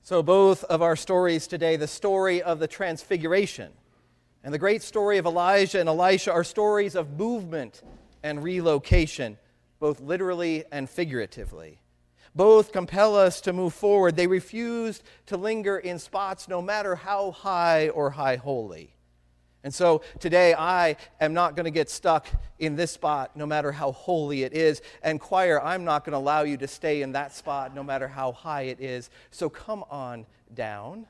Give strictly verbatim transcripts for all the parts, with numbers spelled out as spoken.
So both of our stories today, the story of the Transfiguration and the great story of Elijah and Elisha, are stories of movement and relocation, both literally and figuratively. Both compel us to move forward. They refused to linger in spots no matter how high or high holy. And so today I am not going to get stuck in this spot no matter how holy it is. And choir, I'm not going to allow you to stay in that spot no matter how high it is. So come on down.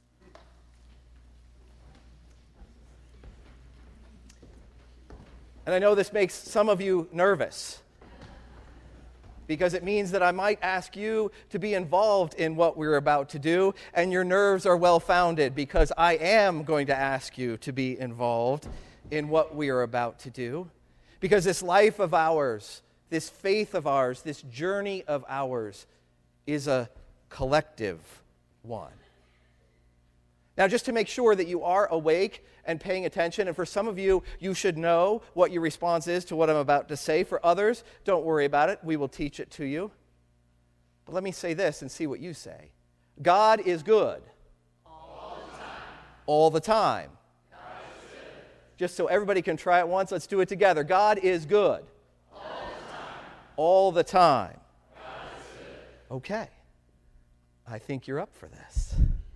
And I know this makes some of you nervous, because it means that I might ask you to be involved in what we're about to do, and your nerves are well-founded, because I am going to ask you to be involved in what we are about to do. Because this life of ours, this faith of ours, this journey of ours is a collective one. Now, just to make sure that you are awake and paying attention, and for some of you, you should know what your response is to what I'm about to say. For others, don't worry about it. We will teach it to you. But let me say this and see what you say. God is good. All the time. All the time. God is good. Just so everybody can try it once, let's do it together. God is good. All the time. All the time. God is good. Okay. I think you're up for this.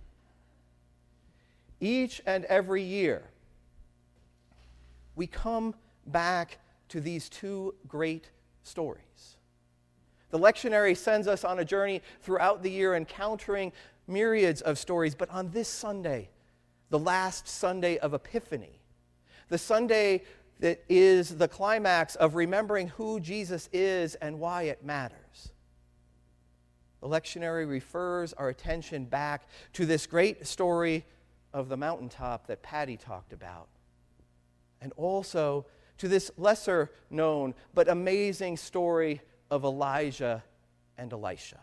Each and every year, we come back to these two great stories. The lectionary sends us on a journey throughout the year, encountering myriads of stories. But on this Sunday, the last Sunday of Epiphany, the Sunday that is the climax of remembering who Jesus is and why it matters, the lectionary refers our attention back to this great story of the mountaintop that Patty talked about, and also to this lesser known but amazing story of Elijah and Elisha.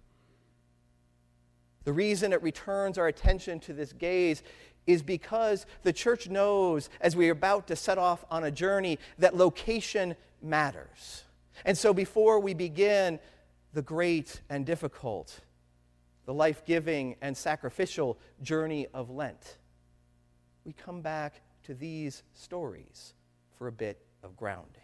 The reason it returns our attention to this gaze is because the church knows, as we are about to set off on a journey, that location matters. And so before we begin the great and difficult, the life-giving and sacrificial journey of Lent, we come back to these stories for a bit of grounding.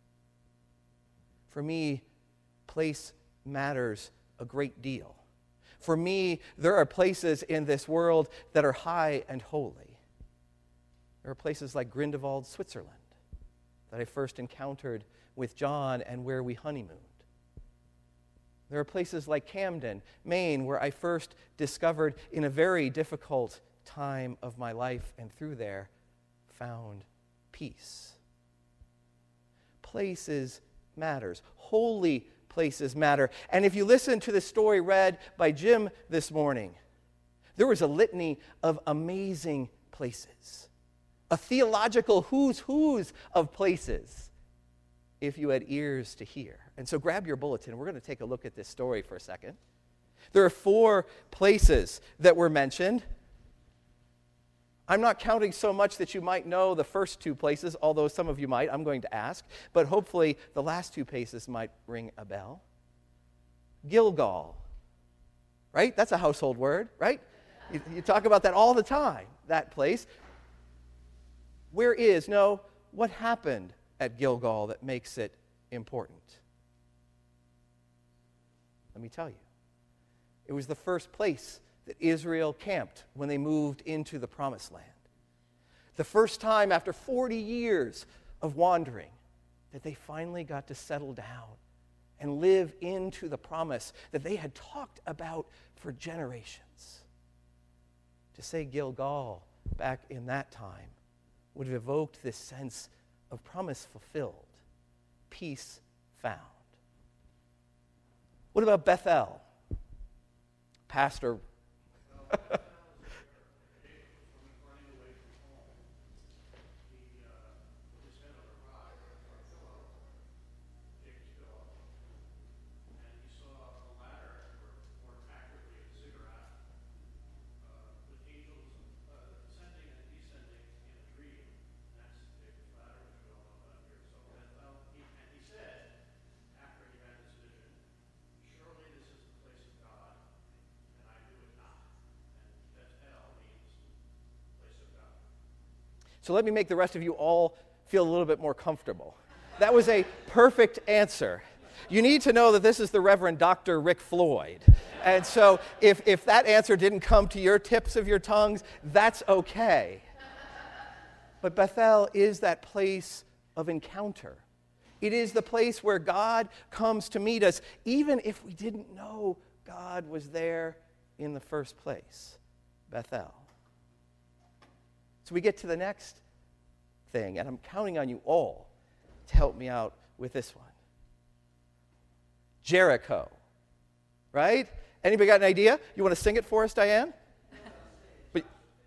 For me, place matters a great deal. For me, there are places in this world that are high and holy. There are places like Grindelwald, Switzerland, that I first encountered with John and where we honeymooned. There are places like Camden, Maine, where I first discovered in a very difficult time of my life, and through there found peace. Places matters. Holy places matter. And if you listen to the story read by Jim this morning, there was a litany of amazing places, a theological who's who's of places, if you had ears to hear. And so grab your bulletin. We're going to take a look at this story for a second. There are four places that were mentioned. I'm not counting so much that you might know the first two places, although some of you might. I'm going to ask. But hopefully the last two places might ring a bell. Gilgal, right? That's a household word, right? You, you talk about that all the time, that place. Where is, no, what happened at Gilgal that makes it important? Let me tell you. It was the first place that Israel camped when they moved into the Promised Land. The first time after forty years of wandering that they finally got to settle down and live into the promise that they had talked about for generations. To say Gilgal back in that time would have evoked this sense of promise fulfilled, peace found. What about Bethel? Pastor. So let me make the rest of you all feel a little bit more comfortable. That was a perfect answer. You need to know that this is the Reverend Doctor Rick Floyd. And so if, if that answer didn't come to your tips of your tongues, that's okay. But Bethel is that place of encounter. It is the place where God comes to meet us, even if we didn't know God was there in the first place. Bethel. So we get to the next thing, and I'm counting on you all to help me out with this one. Jericho, right? Anybody got an idea? You want to sing it for us, Diane? But,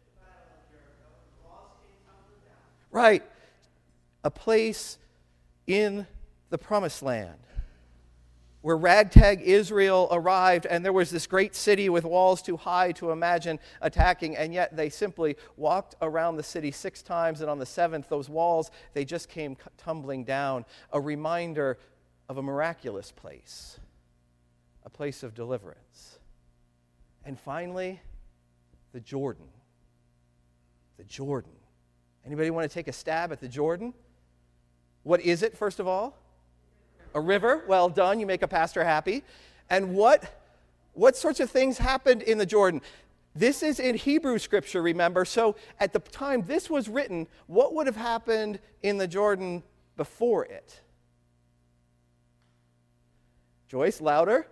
right. A place in the Promised Land where ragtag Israel arrived, and there was this great city with walls too high to imagine attacking, and yet they simply walked around the city six times, and on the seventh, those walls, they just came tumbling down. A reminder of a miraculous place, a place of deliverance. And finally, the Jordan. The Jordan. Anybody want to take a stab at the Jordan? What is it, first of all? A river. Well done. You make a pastor happy. And what, what sorts of things happened in the Jordan? This is in Hebrew scripture, remember. So at the time this was written, what would have happened in the Jordan before it? Joyce, louder.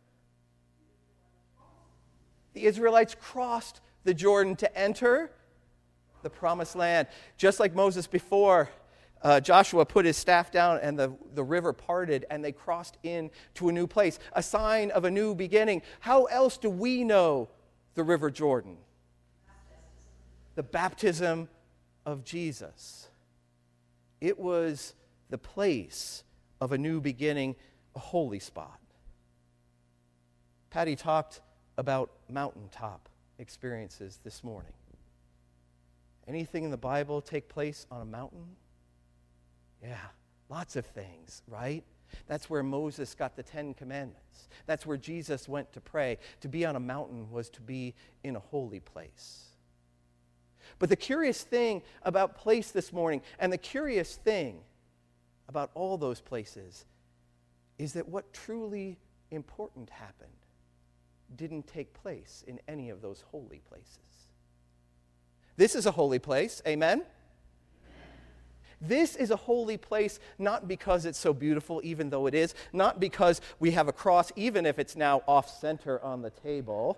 The Israelites crossed the Jordan to enter the Promised Land. Just like Moses before, uh, Joshua put his staff down and the, the river parted and they crossed into a new place, a sign of a new beginning. How else do we know the River Jordan? The baptism of Jesus. It was the place of a new beginning, a holy spot. Patty talked about mountaintop experiences this morning. Anything in the Bible take place on a mountain? Yeah, lots of things, right? That's where Moses got the Ten Commandments. That's where Jesus went to pray. To be on a mountain was to be in a holy place. But the curious thing about place this morning, and the curious thing about all those places, is that what truly important happened didn't take place in any of those holy places. This is a holy place, amen? Amen? This is a holy place not because it's so beautiful, even though it is, not because we have a cross, even if it's now off-center on the table.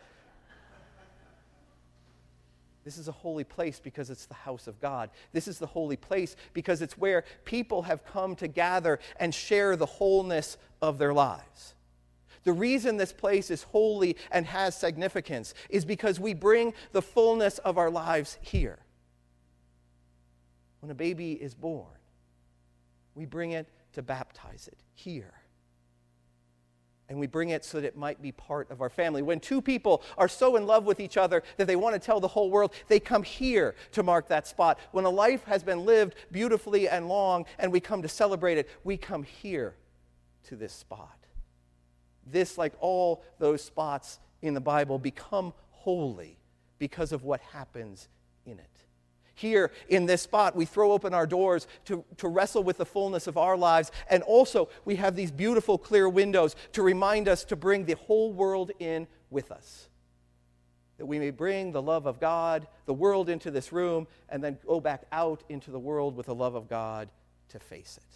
This is a holy place because it's the house of God. This is the holy place because it's where people have come to gather and share the wholeness of their lives. The reason this place is holy and has significance is because we bring the fullness of our lives here. When a baby is born, we bring it to baptize it here. And we bring it so that it might be part of our family. When two people are so in love with each other that they want to tell the whole world, they come here to mark that spot. When a life has been lived beautifully and long and we come to celebrate it, we come here to this spot. This, like all those spots in the Bible, become holy because of what happens in it. Here, in this spot, we throw open our doors to, to wrestle with the fullness of our lives, and also we have these beautiful, clear windows to remind us to bring the whole world in with us. That we may bring the love of God, the world into this room, and then go back out into the world with the love of God to face it.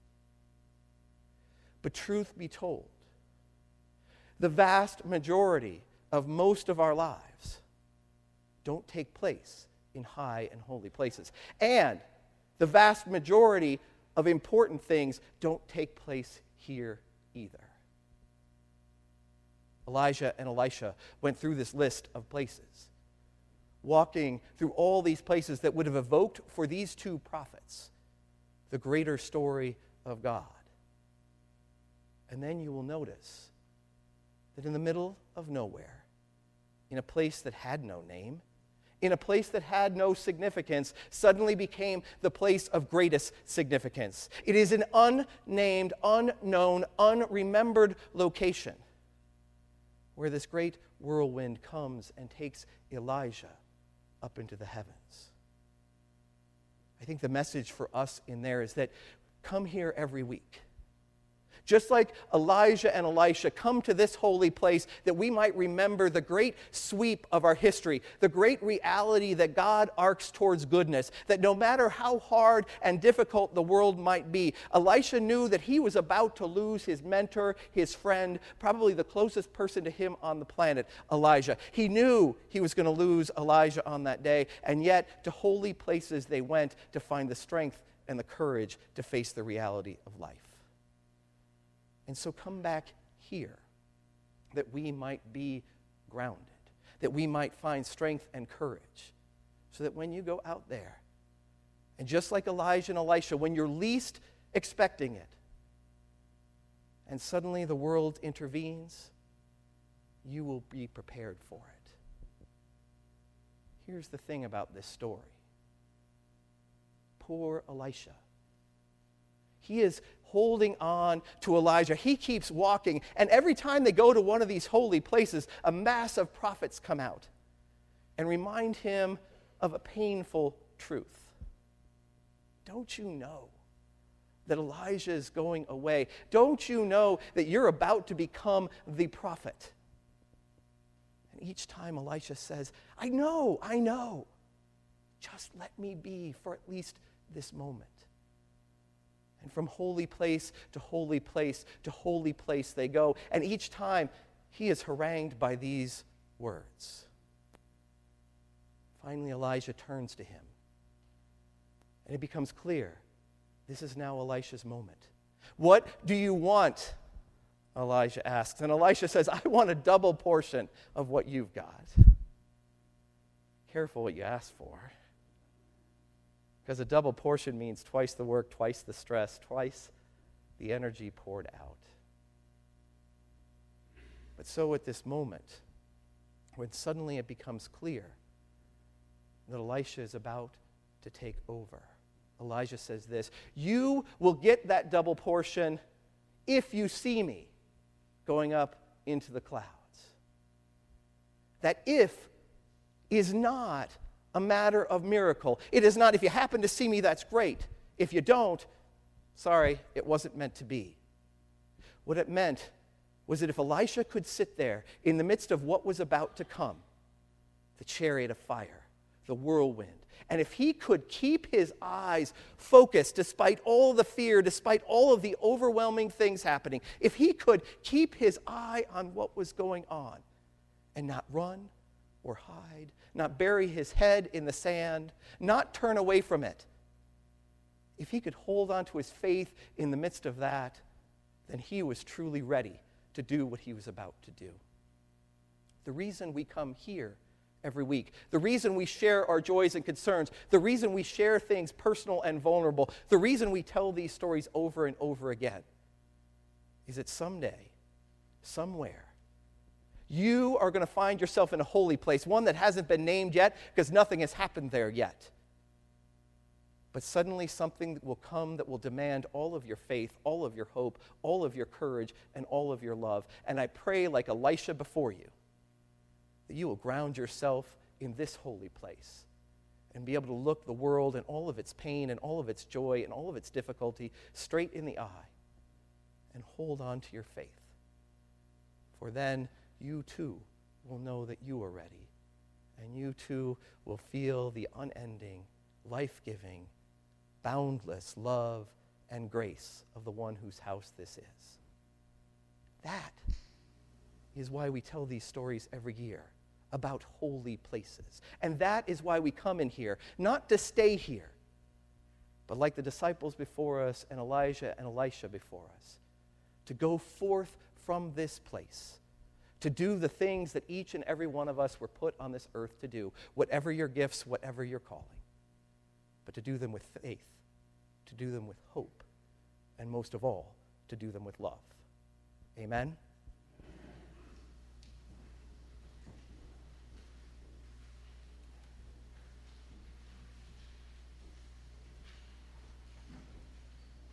But truth be told, the vast majority of most of our lives don't take place in high and holy places. And the vast majority of important things don't take place here either. Elijah and Elisha went through this list of places, walking through all these places that would have evoked for these two prophets the greater story of God. And then you will notice that in the middle of nowhere, in a place that had no name, in a place that had no significance, suddenly became the place of greatest significance. It is an unnamed, unknown, unremembered location where this great whirlwind comes and takes Elijah up into the heavens. I think the message for us in there is that come here every week. Just like Elijah and Elisha, come to this holy place that we might remember the great sweep of our history, the great reality that God arcs towards goodness, that no matter how hard and difficult the world might be, Elisha knew that he was about to lose his mentor, his friend, probably the closest person to him on the planet, Elijah. He knew he was going to lose Elijah on that day, and yet to holy places they went to find the strength and the courage to face the reality of life. And so come back here that we might be grounded, that we might find strength and courage, so that when you go out there, and just like Elijah and Elisha, when you're least expecting it, and suddenly the world intervenes, you will be prepared for it. Here's the thing about this story. Poor Elisha. He is holding on to Elijah. He keeps walking, and every time they go to one of these holy places, a mass of prophets come out and remind him of a painful truth. Don't you know that Elijah is going away? Don't you know that you're about to become the prophet? And each time Elisha says, I know, I know. Just let me be for at least this moment. And from holy place to holy place to holy place they go. And each time he is harangued by these words. Finally, Elijah turns to him. And it becomes clear, this is now Elisha's moment. What do you want? Elijah asks. And Elisha says, I want a double portion of what you've got. Careful what you ask for. Because a double portion means twice the work, twice the stress, twice the energy poured out. But so at this moment, when suddenly it becomes clear that Elisha is about to take over, Elijah says this, you will get that double portion if you see me going up into the clouds. That if is not a matter of miracle. It is not, if you happen to see me, that's great. If you don't, sorry, it wasn't meant to be. What it meant was that if Elisha could sit there in the midst of what was about to come, the chariot of fire, the whirlwind, and if he could keep his eyes focused despite all the fear, despite all of the overwhelming things happening, if he could keep his eye on what was going on and not run or hide, not bury his head in the sand, not turn away from it. If he could hold on to his faith in the midst of that, then he was truly ready to do what he was about to do. The reason we come here every week, the reason we share our joys and concerns, the reason we share things personal and vulnerable, the reason we tell these stories over and over again is that someday, somewhere, you are going to find yourself in a holy place, one that hasn't been named yet because nothing has happened there yet. But suddenly something will come that will demand all of your faith, all of your hope, all of your courage, and all of your love. And I pray, like Elisha before you, that you will ground yourself in this holy place and be able to look the world and all of its pain and all of its joy and all of its difficulty straight in the eye and hold on to your faith. For then you too will know that you are ready, and you too will feel the unending, life-giving, boundless love and grace of the one whose house this is. That is why we tell these stories every year about holy places. And that is why we come in here, not to stay here, but like the disciples before us and Elijah and Elisha before us, to go forth from this place, to do the things that each and every one of us were put on this earth to do, whatever your gifts, whatever your calling, but to do them with faith, to do them with hope, and most of all, to do them with love. Amen?